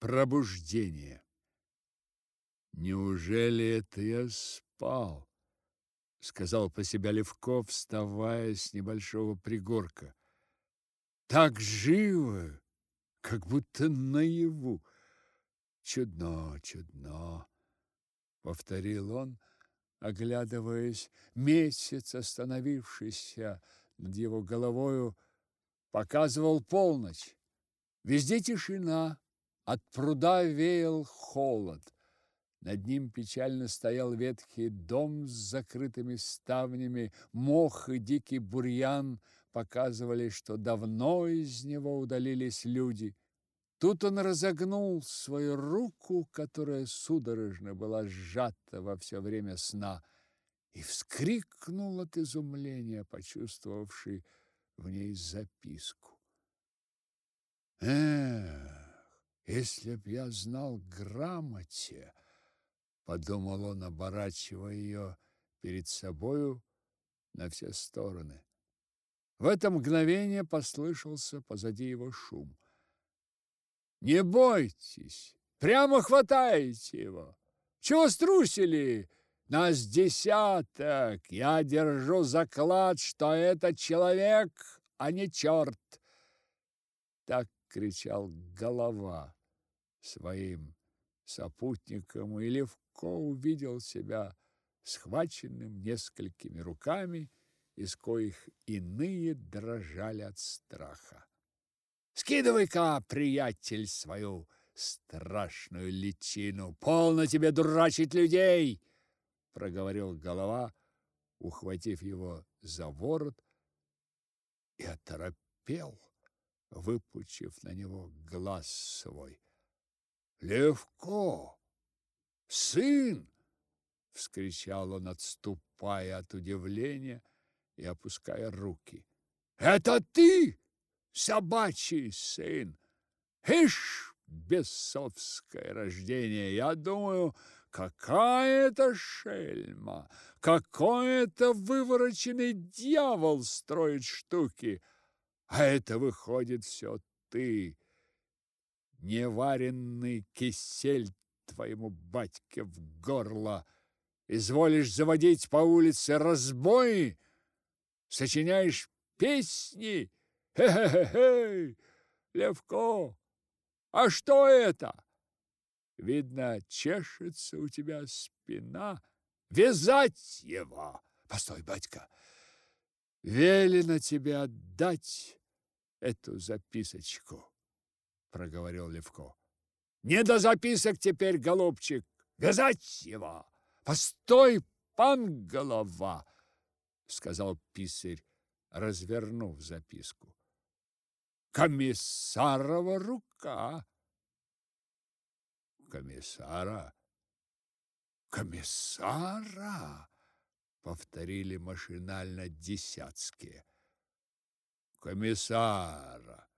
Пробуждение. Неужели это я спал? Сказал про себя Левко, вставая с небольшого пригорка. Так живо, как будто наяву. Чудно, чудно, повторил он, оглядываясь. Месяц, остановившийся над его головою, показывал полночь. Везде тишина, от пруда веял холод. Над ним печально стоял ветхий дом с закрытыми ставнями, мох и дикий бурьян показывали, что давно из него удалились люди. Тут он разогнул свою руку, которая судорожно была сжата во все время сна, и вскрикнул от изумления, почувствовавший в ней записку. Если б я знал грамоте, подумал он, оборачивая ее перед собою на все стороны. В это мгновение послышался позади его шум. Не бойтесь, прямо хватайте его. Чего струсили? Нас десяток. Я держу заклад, что это человек, а не черт. Так кричал Голова своим сопутникам, и Левко увидел себя схваченным несколькими руками, из коих иные дрожали от страха. «Скидывай-ка, приятель, свою страшную личину! Полно тебе дурачить людей!» — проговорил Голова, ухватив его за ворот, и оторопел, выпучив на него глаз свой. «Левко! Сын!» — вскричал он, отступая от удивления и опуская руки. «Это ты, собачий сын! Ишь, бесовское рождение! Я думаю, какая это шельма! Какой это вывороченный дьявол строит штуки! А это, выходит, все ты! Неваренный кисель твоему батьке в горло! Изволишь заводить по улице разбои? Сочиняешь песни? Хе-хе-хе! Левко! А что это? Видно, чешется у тебя спина. Вязать его! Постой, батька! Велено тебе отдать эту записочку, проговорил Левко. Не до записок теперь, голубчик! Вязать его! Постой, пан Голова! Сказал писарь, развернув записку. Комиссарова рука. Комиссара? Комиссара? Повторили машинально десятские. Комиссара.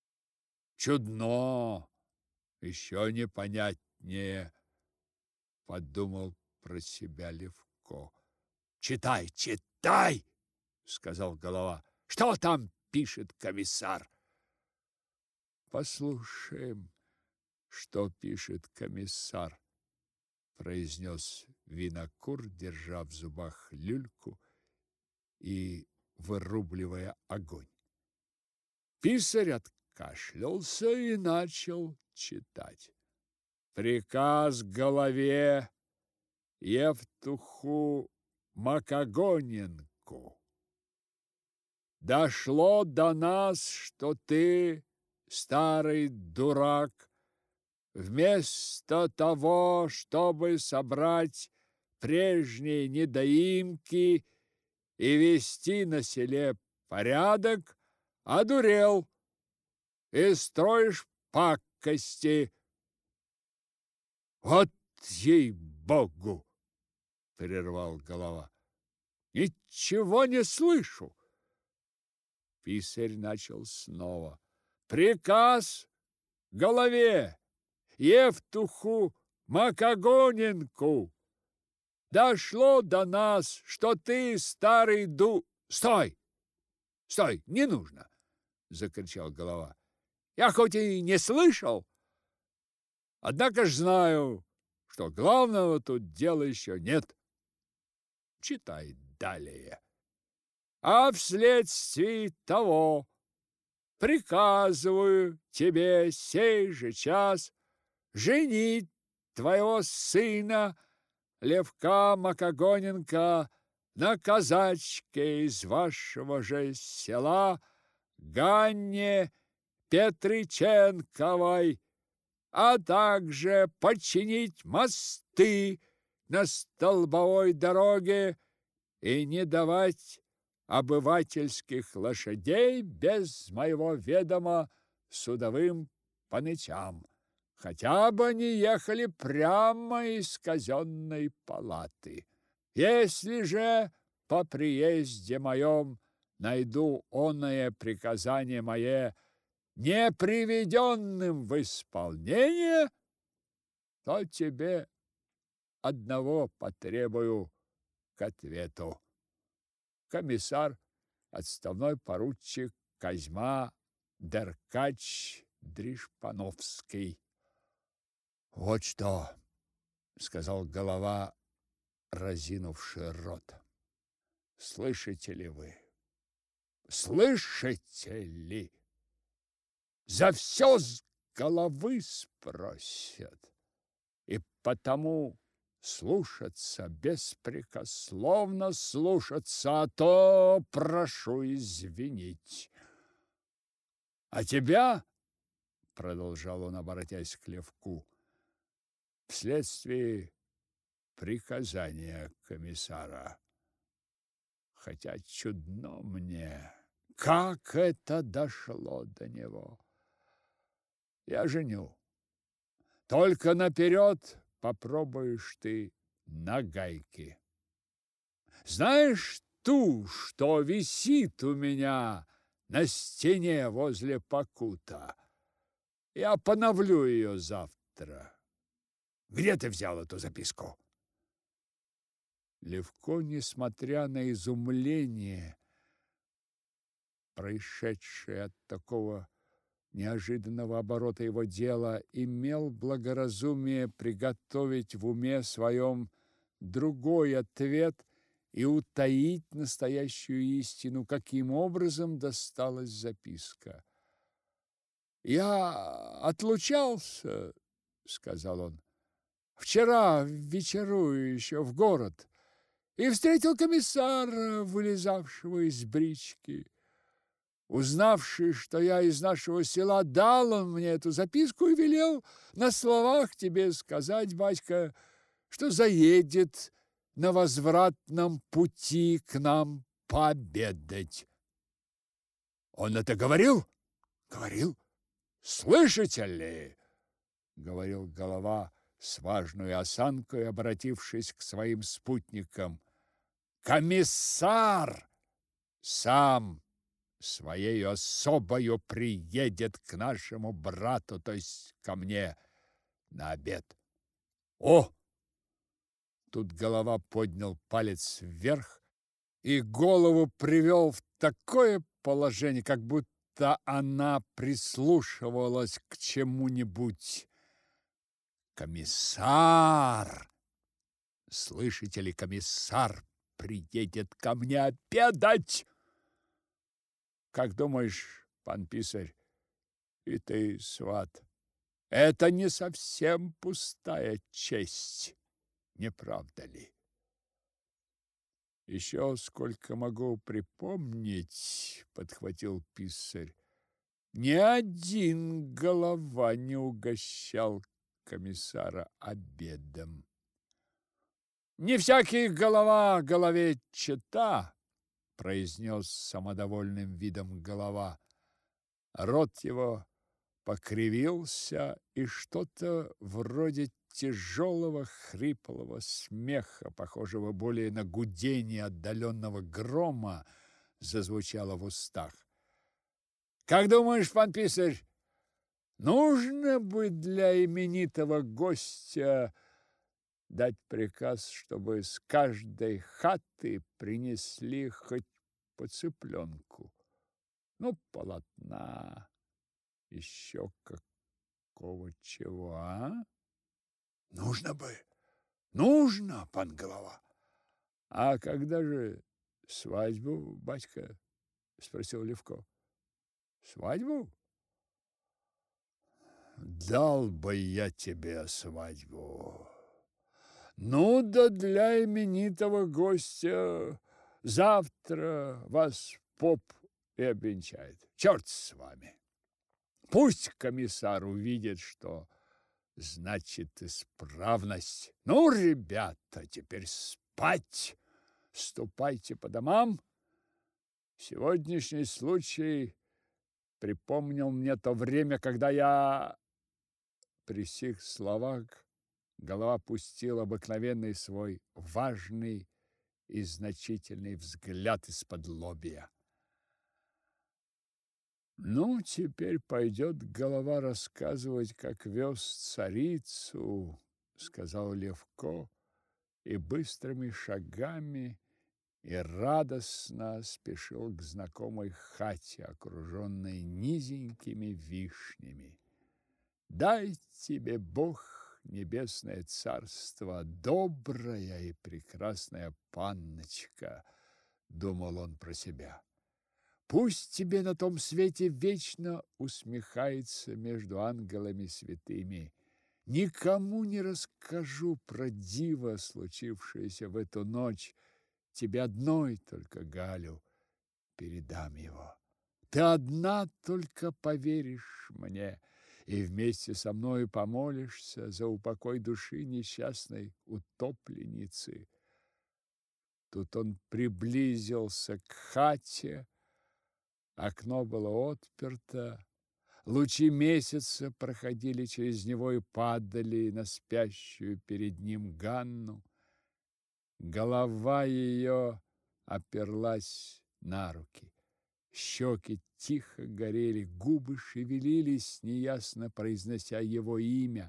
Чудно, еще непонятнее, подумал про себя Левко. Читай, читай, сказал Голова. Что там пишет комиссар? Послушаем, что пишет комиссар, произнес винокур, держа в зубах люльку и вырубливая огонь. Писарь откашлялся и начал читать. Приказ Голове Евтуху Макогоненку. Дошло до нас, что ты, старый дурак, вместо того, чтобы собрать прежние недоимки и вести на селе порядок, одурел и строишь пакости. Вот ей-богу, прервал Голова. Ничего не слышу. Писарь начал снова. Приказ Голове Евтуху Макогоненку. Дошло до нас, что ты, старый Стой! Стой, не нужно, закричал Голова. Я хоть и не слышал, Однако ж знаю, что главного тут дела еще нет. Читай далее. А вследствие того приказываю тебе сей же час женить твоего сына Левка Макогоненко на казачке из вашего же села Ганне Петриченковой, а также починить мосты на столбовой дороге и не давать обывательских лошадей без моего ведома судовым панычам, хотя бы они ехали прямо из казенной палаты. Если же по приезде моем найду оное приказание мое не приведенным в исполнение, то тебе одного потребую к ответу. Комиссар, отставной поручик Козьма Деркач Дришпановский. Вот что, сказал голова, разинувший рот. Слышите ли вы? Слышите ли? За все с головы спросят. И потому слушаться, беспрекословно слушаться, а то прошу извинить. А тебя, продолжал он, обратясь к Левку, вследствие приказания комиссара, хотя чудно мне, как это дошло до него. Я женю. Только наперед попробуешь ты на гайке. Знаешь ту, что висит у меня на стене возле покута? Я поновлю ее завтра. Где ты взял эту записку? Левко, несмотря на изумление, происшедшее от такого неожиданного оборота его дела, имел благоразумие приготовить в уме своем другой ответ и утаить настоящую истину, каким образом досталась записка. «Я отлучался, — сказал он, — вчера вечерую еще в город и встретил комиссара, вылезавшего из брички. Узнавший, что я из нашего села, дал он мне эту записку и велел на словах тебе сказать, батька, что заедет на возвратном пути к нам пообедать. Он это говорил? Говорил. Слышите ли? Говорил голова с важной осанкой, обратившись к своим спутникам. Комиссар сам своей особою приедет к нашему брату, то есть ко мне, на обед. О! Тут голова поднял палец вверх и голову привел в такое положение, как будто она прислушивалась к чему-нибудь. Комиссар! Слышите ли, комиссар приедет ко мне обедать? Как думаешь, пан писарь, и ты, сват, это не совсем пустая честь, не правда ли? Еще сколько могу припомнить, подхватил писарь, ни один голова не угощал комиссара обедом. Не всякий голова голове чета, произнес с самодовольным видом голова. Рот его покривился, и что-то вроде тяжелого хриплого смеха, похожего более на гудение отдаленного грома, зазвучало в устах. Как думаешь, пан писарь, нужно бы для именитого гостя дать приказ, чтобы с каждой хаты принесли хоть по цыпленку, ну, полотна, еще такого чего, а? Нужно бы. Нужно, пан голова. А когда же свадьбу, батька? Спросил Левко. Свадьбу? Дал бы я тебе свадьбу. Ну да для именитого гостя завтра вас поп и обвенчает. Черт с вами. Пусть комиссар увидит, что значит исправность. Ну, ребята, теперь спать. Ступайте по домам. Сегодняшний случай припомнил мне то время, когда я... При сих словах голова пустила обыкновенный свой важный и значительный взгляд из-под лобья. Ну, теперь пойдет голова рассказывать, как вез царицу, сказал Левко, и быстрыми шагами и радостно спешил к знакомой хате, окруженной низенькими вишнями. Дай тебе Бог небесное царство, добрая и прекрасная панночка, думал он про себя. Пусть тебе на том свете вечно усмехается между ангелами святыми. Никому не расскажу про диво, случившееся в эту ночь. Тебе одной только, Галю, передам его. Ты одна только поверишь мне и вместе со мной помолишься за упокой души несчастной утопленницы. Тут он приблизился к хате. Окно было отперто, лучи месяца проходили через него и падали на спящую перед ним Ганну. Голова ее оперлась на руки. Щеки тихо горели, губы шевелились, неясно произнося его имя.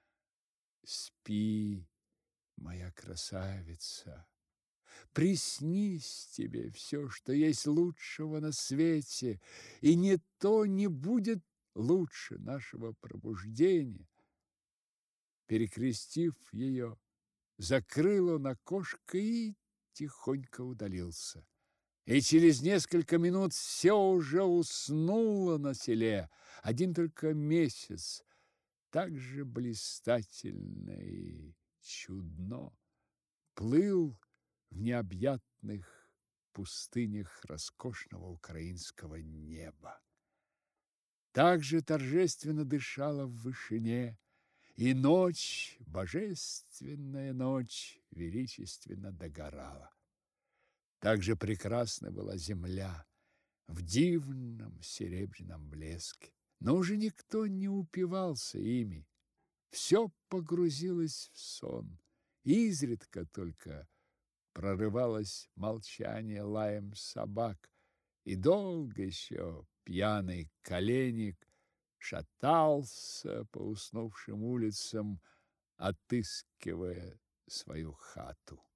Спи, моя красавица, приснись тебе все, что есть лучшего на свете, и не то не будет лучше нашего пробуждения. Перекрестив ее, закрыл он окошко и тихонько удалился. И через несколько минут все уже уснуло на селе. Один только месяц, так же блистательно и чудно, плыл в необъятных пустынях роскошного украинского неба. Так же торжественно дышала в вышине, и ночь, божественная ночь, величественно догорала. Так же прекрасна была земля в дивном серебряном блеске. Но уже никто не упивался ими. Все погрузилось в сон. Изредка только прорывалось молчание лаем собак, и долго еще пьяный коленник шатался по уснувшим улицам, отыскивая свою хату.